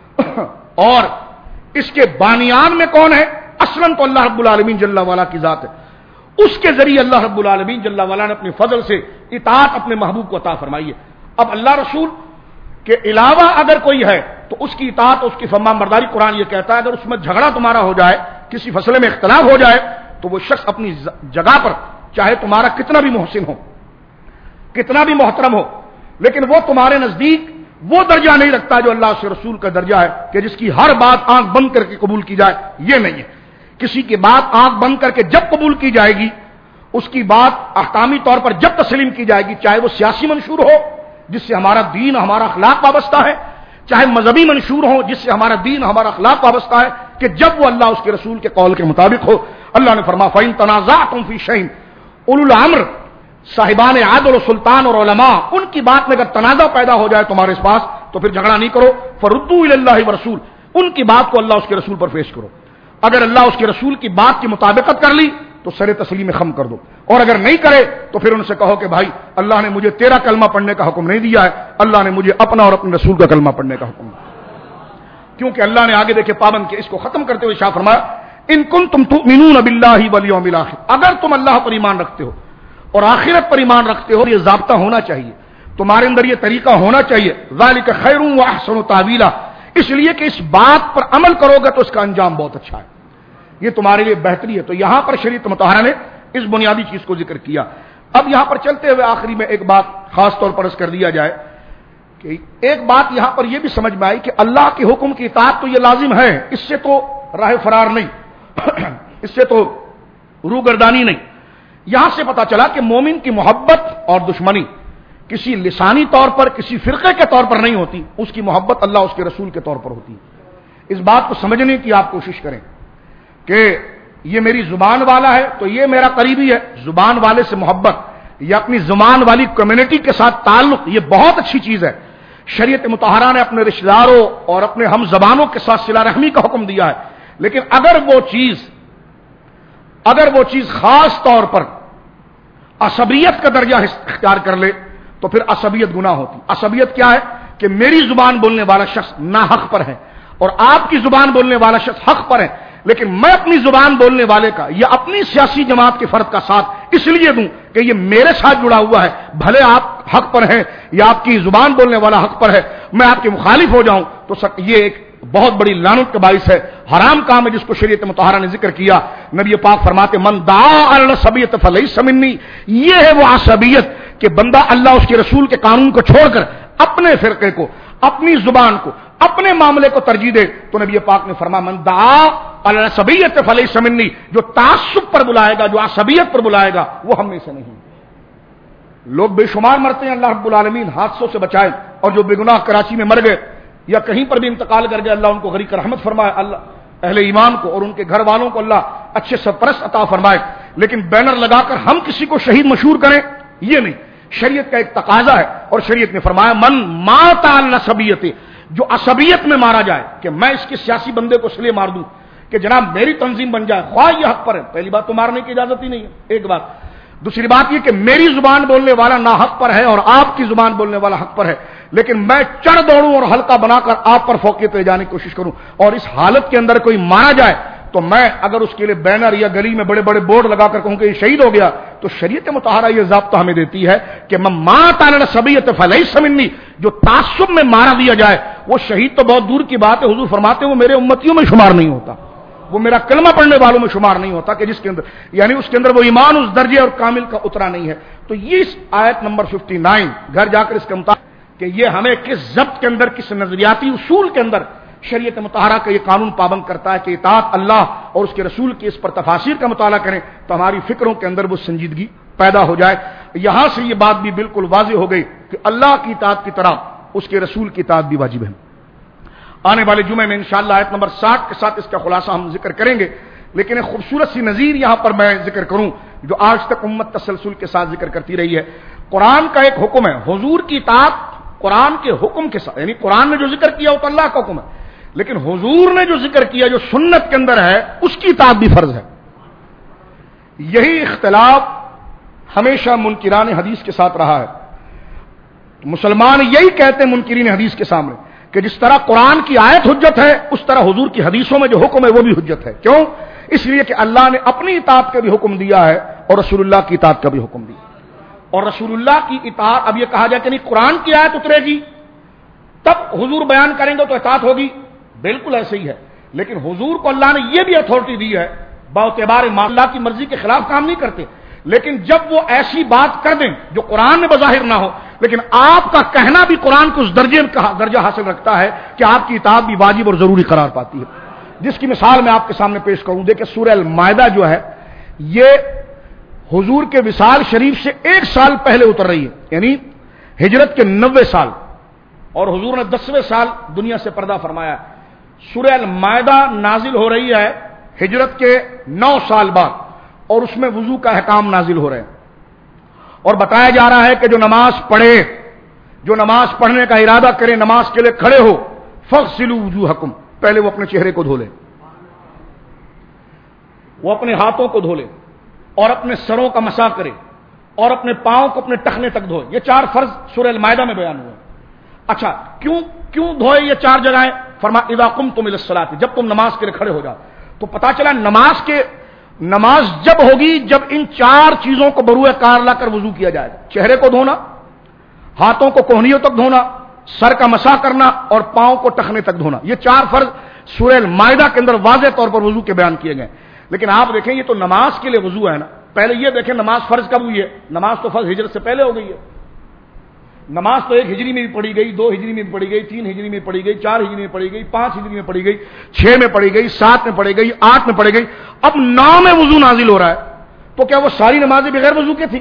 S1: اور اس کے بانیان میں کون ہے؟ اصلاً تو اللہ رب العالمین جل وعلا کی ذات ہے، اس کے ذریعے اللہ رب العالمین جل وعلا نے اپنے فضل سے اطاعت اپنے محبوب کو عطا فرمائی ہے۔ اب اللہ رسول کے علاوہ اگر کوئی ہے تو اس کی اطاعت، اس کی فرمان برداری، قرآن یہ کہتا ہے اگر اس میں جھگڑا تمہارا ہو جائے، کسی مسئلے میں اختلاف ہو جائے، تو وہ شخص اپنی جگہ پر چاہے تمہارا کتنا بھی محسن ہو، کتنا بھی محترم ہو، لیکن وہ تمہارے نزدیک وہ درجہ نہیں رکھتا جو اللہ سے رسول کا درجہ ہے کہ جس کی ہر بات آنکھ بند کر کے قبول کی جائے۔ یہ نہیں ہے، کسی کی بات آنکھ بند کر کے جب قبول کی جائے گی، اس کی بات احکامی طور پر جب تسلیم کی جائے گی، چاہے وہ سیاسی منشور ہو جس سے ہمارا دین، ہمارا اخلاق وابستہ ہے، چاہے مذہبی منشور ہو جس سے ہمارا دین، ہمارا اخلاق وابستہ ہے، کہ جب وہ اللہ اس کے رسول کے قول کے مطابق ہو۔ اللہ نے فرمایا فَإِن تَنَازَعْتُمْ فِي شَيْءٍ، اولو الامر، صاحبان عدل و سلطان اور علماء، ان کی بات میں اگر تنازع پیدا ہو جائے تمہارے پاس تو پھر جھگڑا نہیں کرو، فَرُدُّوا إِلَى اللَّهِ وَرَسُولِهِ، ان کی بات کو اللہ اس کے رسول پر پیش کرو۔ اگر اللہ اس کے رسول کی بات کی مطابقت کر لی تو سر تسلیم خم کر دو، اور اگر نہیں کرے تو پھر ان سے کہو کہ بھائی اللہ نے مجھے تیرا کلمہ پڑھنے کا حکم نہیں دیا ہے، اللہ نے مجھے اپنا اور اپنے رسول کا کلمہ پڑھنے کا حکم دیا۔ کیونکہ اللہ نے آگے دیکھے پابند کے اس کو ختم کرتے ہوئے شاہ فرمایا ان کنتم تؤمنون باللہ والیوم الاخر، اگر تم اللہ پر ایمان رکھتے ہو اور آخرت پر ایمان رکھتے ہو، یہ ضابطہ ہونا چاہیے تمہارے اندر، یہ طریقہ ہونا چاہیے، ذالک خیر واحسن تاویلا، اس لیے کہ اس بات پر عمل کرو گے تو اس کا انجام بہت اچھا ہے، یہ تمہارے لیے بہتری ہے۔ تو یہاں پر شریعت مطہرہ نے اس بنیادی چیز کو ذکر کیا۔ اب یہاں پر چلتے ہوئے آخری میں ایک بات خاص طور پر عرض کر دیا جائے کہ ایک بات یہاں پر یہ بھی سمجھ میں آئی کہ اللہ کے حکم کی اطاعت تو یہ لازم ہے، اس سے تو راہ فرار نہیں، اس سے تو روگردانی نہیں۔ یہاں سے پتا چلا کہ مومن کی محبت اور دشمنی کسی لسانی طور پر، کسی فرقے کے طور پر نہیں ہوتی، اس کی محبت اللہ اس کے رسول کے طور پر ہوتی ہے۔ اس بات کو سمجھنے کی آپ کوشش کریں کہ یہ میری زبان والا ہے تو یہ میرا قریبی ہے، زبان والے سے محبت یا اپنی زبان والی کمیونٹی کے ساتھ تعلق، یہ بہت اچھی چیز ہے۔ شریعت مطہرہ نے اپنے رشتہ داروں اور اپنے ہم زبانوں کے ساتھ صلہ رحمی کا حکم دیا ہے، لیکن اگر وہ چیز خاص طور پر عصبیت کا درجہ اختیار کر لے تو پھر عصبیت گناہ ہوتی۔ عصبیت کیا ہے کہ میری زبان بولنے والا شخص ناحق پر ہے اور آپ کی زبان بولنے والا شخص حق پر ہے، لیکن میں اپنی زبان بولنے والے کا یا اپنی سیاسی جماعت کے فرد کا ساتھ اس لیے دوں کہ یہ میرے ساتھ جڑا ہوا ہے، بھلے آپ حق پر ہیں یا آپ کی زبان بولنے والا حق پر ہے، میں آپ کے مخالف ہو جاؤں تو یہ ایک بہت بڑی لعنت کا باعث ہے، حرام کام ہے جس کو شریعت مطہرہ نے ذکر کیا۔ نبی پاک فرماتے من دعا علی العصبیۃ فلیس منی، یہ ہے وہ عصبیت کہ بندہ اللہ اس کے رسول کے قانون کو چھوڑ کر اپنے فرقے کو، اپنی زبان کو، اپنے معاملے کو ترجیح دے، تو نبی پاک نے فرمایا من دعا علی العصبیۃ فلیس منی، جو تعصب پر بلائے گا، جو عصبیت پر بلائے گا، وہ ہم میں سے نہیں۔ لوگ بے شمار مرتے ہیں، اللہ رب العالمین حادثوں سے بچائے، اور جو بے گناہ کراچی میں مر گئے یا کہیں پر بھی انتقال کر گئے، اللہ ان کو غریق رحمت فرمائے، اللہ اہل ایمان کو اور ان کے گھر والوں کو اللہ اچھے سرپرست عطا فرمائے۔ لیکن بینر لگا کر ہم کسی کو شہید مشہور کریں، یہ نہیں، شریعت کا ایک تقاضا ہے، اور شریعت نے فرمایا من مات علی العصبیۃ، جو عصبیت میں مارا جائے کہ میں اس کے سیاسی بندے کو اس لیے مار دوں کہ جناب میری تنظیم بن جائے، خواہ یہ حق پر ہے، پہلی بات تو مارنے کی اجازت ہی نہیں ہے، ایک بات۔ دوسری بات یہ کہ میری زبان بولنے والا نا حق پر ہے اور آپ کی زبان بولنے والا حق پر ہے، لیکن میں چڑھ دوڑوں اور ہلکا بنا کر آپ پر فوقیت لے جانے کی کوشش کروں، اور اس حالت کے اندر کوئی مارا جائے تو میں اگر اس کے لیے بینر یا گلی میں بڑے بڑے بورڈ لگا کر کہوں کہ یہ شہید ہو گیا، تو شریعت مطہرہ یہ ضابطہ ہمیں دیتی ہے کہ من مات علی العصبیۃ فلیس منی، جو تعصب میں مارا دیا جائے وہ شہید تو بہت دور کی بات ہے، حضور فرماتے ہیں وہ میرے امتیوں میں شمار نہیں ہوتا، وہ میرا کلمہ پڑھنے والوں میں شمار نہیں ہوتا، کہ جس کے اندر یعنی اس کے اندر وہ ایمان اس درجے اور کامل کا اترا نہیں ہے۔ تو یہ اس آیت نمبر 59 گھر جا کر اس کا مطابق کہ یہ ہمیں کس ضبط کے اندر، کس نظریاتی اصول کے اندر شریعت مطہرہ کا یہ قانون پابند کرتا ہے کہ اطاعت اللہ اور اس کے رسول کی اس پر تفاسیر کا مطالعہ کریں تو ہماری فکروں کے اندر وہ سنجیدگی پیدا ہو جائے۔ یہاں سے یہ بات بھی بالکل واضح ہو گئی کہ اللہ کی اطاعت کی طرح اس کے رسول کی اطاعت بھی واجب ہے۔ آنے والے جمعے میں انشاءاللہ آیت نمبر 60 کے ساتھ اس کا خلاصہ ہم ذکر کریں گے، لیکن ایک خوبصورت سی نظیر یہاں پر میں ذکر کروں جو آج تک امت تسلسل کے ساتھ ذکر کرتی رہی ہے۔ قرآن کا ایک حکم ہے، حضور کی اطاعت قرآن کے حکم کے ساتھ، یعنی قرآن نے جو ذکر کیا وہ تو اللہ کا حکم ہے، لیکن حضور نے جو ذکر کیا جو سنت کے اندر ہے اس کی اطاعت بھی فرض ہے۔ یہی اختلاف ہمیشہ منکران حدیث کے ساتھ رہا ہے۔ مسلمان یہی کہتے ہیں منکرین حدیث کے سامنے کہ جس طرح قرآن کی آیت حجت ہے اس طرح حضور کی حدیثوں میں جو حکم ہے وہ بھی حجت ہے۔ کیوں؟ اس لیے کہ اللہ نے اپنی اطاعت کا بھی حکم دیا ہے اور رسول اللہ کی اطاعت کا بھی حکم دیا، اور رسول اللہ کی اطاعت، اب یہ کہا جائے کہ نہیں قرآن کی آیت اترے گی تب حضور بیان کریں گے تو اطاعت ہوگی، بالکل ایسے ہی ہے، لیکن حضور کو اللہ نے یہ بھی اتھارٹی دی ہے باعتبار اللہ کی مرضی کے خلاف کام نہیں کرتے، لیکن جب وہ ایسی بات کر دیں جو قرآن میں بظاہر نہ ہو، لیکن آپ کا کہنا بھی قرآن کے اس درجہ حاصل رکھتا ہے کہ آپ کی اطاعت بھی واجب اور ضروری قرار پاتی ہے، جس کی مثال میں آپ کے سامنے پیش کروں۔ دیکھیں سورہ المائدہ جو ہے یہ حضور کے وصال شریف سے 1 سال پہلے اتر رہی ہے، یعنی ہجرت کے 90 سال، اور حضور نے 10ویں سال دنیا سے پردہ فرمایا ہے۔ سورہ المائدہ نازل ہو رہی ہے ہجرت کے 9 سال بعد، اور اس میں وضو کا احکام نازل ہو رہے ہیں، اور بتایا جا رہا ہے کہ جو نماز پڑھے، جو نماز پڑھنے کا ارادہ کرے، نماز کے لیے کھڑے ہو، فاغسلوا وجوہکم، پہلے وہ اپنے چہرے کو دھو لے، وہ اپنے ہاتھوں کو دھو لے، اور اپنے سروں کا مسح کرے، اور اپنے پاؤں کو اپنے ٹخنے تک دھوئے۔ یہ 4 فرض سورہ المائدہ میں بیان ہوئے۔ اچھا کیوں دھوئے یہ 4 جگہیں؟ فرمایا اذا قمتم الی الصلاۃ، جب تم نماز کے لیے کھڑے ہو جاؤ، تو پتا چلا نماز جب ہوگی جب ان 4 چیزوں کو بروئے کار لا کر وضو کیا جائے گا، چہرے کو دھونا، ہاتھوں کو کوہنیوں تک دھونا، سر کا مسح کرنا، اور پاؤں کو ٹخنے تک دھونا۔ یہ 4 فرض سورہ المائدہ کے اندر واضح طور پر وضو کے بیان کیے گئے، لیکن آپ دیکھیں یہ تو نماز کے لیے وضو ہے نا، پہلے یہ دیکھیں نماز فرض کب ہوئی ہے؟ نماز تو فرض ہجرت سے پہلے ہو گئی ہے، نماز تو 1 ہجری میں بھی پڑھی گئی، 2 ہجری میں بھی پڑھی گئی، 3 ہجری میں پڑھی گئی، 4 ہجری میں پڑھی گئی، 5 ہجری میں پڑھی گئی، 6 میں پڑھی گئی، 7 میں پڑھی گئی، 8 میں پڑھی گئی، اب 9 میں وضو نازل ہو رہا ہے، تو کیا وہ ساری نمازیں بغیر وضو کے تھی؟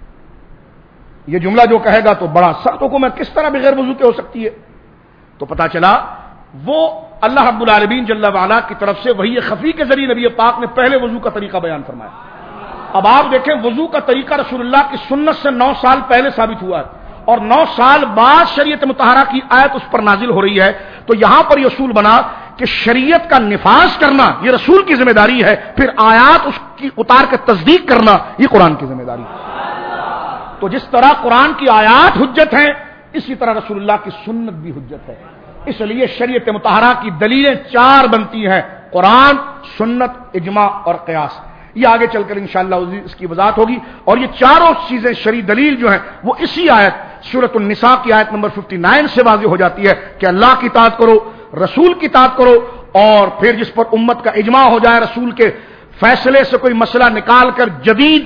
S1: یہ جملہ جو کہے گا تو بڑا سخت حکم ہے، کس طرح بغیر وضو کے ہو سکتی ہے؟ تو پتا چلا وہ اللہ رب العالمین جل وعلا کی طرف سے وحی خفی کے ذریعے نبی پاک نے پہلے وضو کا طریقہ بیان فرمایا۔ اب آپ دیکھیں وضو کا طریقہ رسول اللہ کی سنت سے 9 سال پہلے ثابت ہوا ہے، اور 9 سال بعد شریعت مطہرہ کی آیت اس پر نازل ہو رہی ہے، تو یہاں پر یہ اصول بنا کہ شریعت کا نفاذ کرنا یہ رسول کی ذمہ داری ہے، پھر آیات اس کی اتار کے تصدیق کرنا یہ قرآن کی ذمہ داری ہے۔ تو جس طرح قرآن کی آیات حجت ہیں، اسی طرح رسول اللہ کی سنت بھی حجت ہے، اس لیے شریعت مطہرہ کی دلیلیں 4 بنتی ہیں: قرآن، سنت، اجماع اور قیاس۔ یہ آگے چل کر انشاءاللہ اس کی وضاحت ہوگی، اور یہ چاروں چیزیں شرعی دلیل جو ہیں وہ اسی آیت سورۃ النساء کی آیت نمبر 59 سے واضح ہو جاتی ہے کہ اللہ کی اطاعت کرو، رسول کی اطاعت کرو، اور پھر جس پر امت کا اجماع ہو جائے، رسول کے فیصلے سے کوئی مسئلہ نکال کر جدید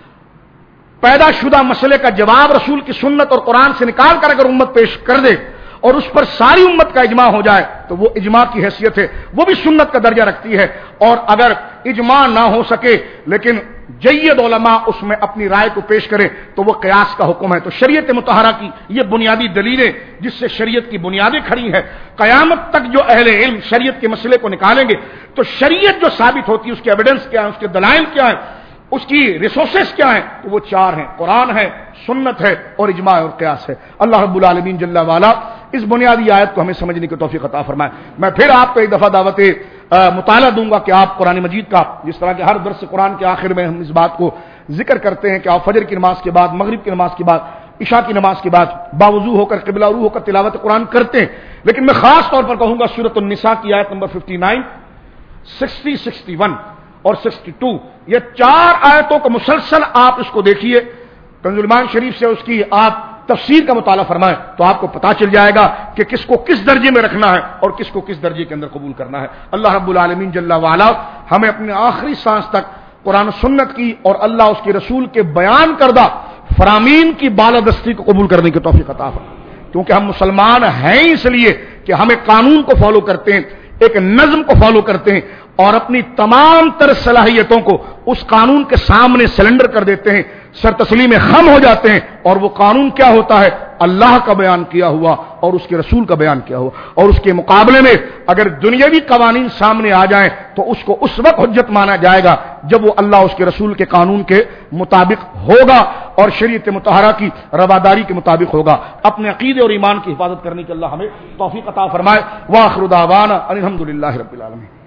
S1: پیدا شدہ مسئلے کا جواب رسول کی سنت اور قرآن سے نکال کر اگر امت پیش کر دے اور اس پر ساری امت کا اجماع ہو جائے تو وہ اجماع کی حیثیت ہے، وہ بھی سنت کا درجہ رکھتی ہے، اور اگر اجماع نہ ہو سکے لیکن جید علماء اس میں اپنی رائے کو پیش کرے تو وہ قیاس کا حکم ہے۔ تو شریعت مطہرہ کی یہ بنیادی دلیلیں جس سے شریعت کی بنیادیں کھڑی ہیں، قیامت تک جو اہل علم شریعت کے مسئلے کو نکالیں گے تو شریعت جو ثابت ہوتی ہے اس کے ایویڈنس کیا ہے، اس کے دلائل کیا ہے، اس کی ریسورسز کیا ہیں، تو وہ 4 ہیں: قرآن ہے، سنت ہے، اور اجماع اور قیاس ہے۔ اللہ رب العالمین جل وعلا اس بنیادی آیت کو ہمیں سمجھنے کی توفیق عطا فرمائے۔ میں پھر آپ کو ایک دفعہ دعوت مطالعہ دوں گا کہ آپ قرآن مجید کا، جس طرح کہ ہر درس قرآن کے آخر میں ہم اس بات کو ذکر کرتے ہیں کہ آپ فجر کی نماز کے بعد، مغرب کی نماز کے بعد، عشاء کی نماز کے بعد باوضو ہو کر قبلہ رو ہو کر تلاوت قرآن کرتے ہیں، لیکن میں خاص طور پر کہوں گا سورۃ النساء کی آیت نمبر 59، 60، 61 اور 62، یہ 4 آیتوں کا مسلسل آپ اس کو دیکھیے، کنز ایمان شریف سے اس کی آپ تفسیر کا مطالعہ فرمائیں تو آپ کو پتا چل جائے گا کہ کس کو کس درجے میں رکھنا ہے اور کس کو کس درجے کے اندر قبول کرنا ہے۔ اللہ رب العالمین جل وعلا ہمیں اپنے آخری سانس تک قرآن و سنت کی اور اللہ اس کے رسول کے بیان کردہ فرامین کی بالادستی کو قبول کرنے کی توفیق عطا فرمائے، کیونکہ ہم مسلمان ہیں اس لیے کہ ہمیں قانون کو فالو کرتے ہیں، ایک نظم کو فالو کرتے ہیں، اور اپنی تمام تر صلاحیتوں کو اس قانون کے سامنے سلنڈر کر دیتے ہیں، سر تسلیم خم ہو جاتے ہیں، اور وہ قانون کیا ہوتا ہے؟ اللہ کا بیان کیا ہوا اور اس کے رسول کا بیان کیا ہوا، اور اس کے مقابلے میں اگر دنیاوی قوانین سامنے آ جائیں تو اس کو اس وقت حجت مانا جائے گا جب وہ اللہ اس کے رسول کے قانون کے مطابق ہوگا اور شریعت مطہرہ کی رواداری کے مطابق ہوگا۔ اپنے عقیدے اور ایمان کی حفاظت کرنے کی اللہ ہمیں توفیق عطا فرمائے۔ وآخر دعوانا ان الحمد للہ رب العالمین۔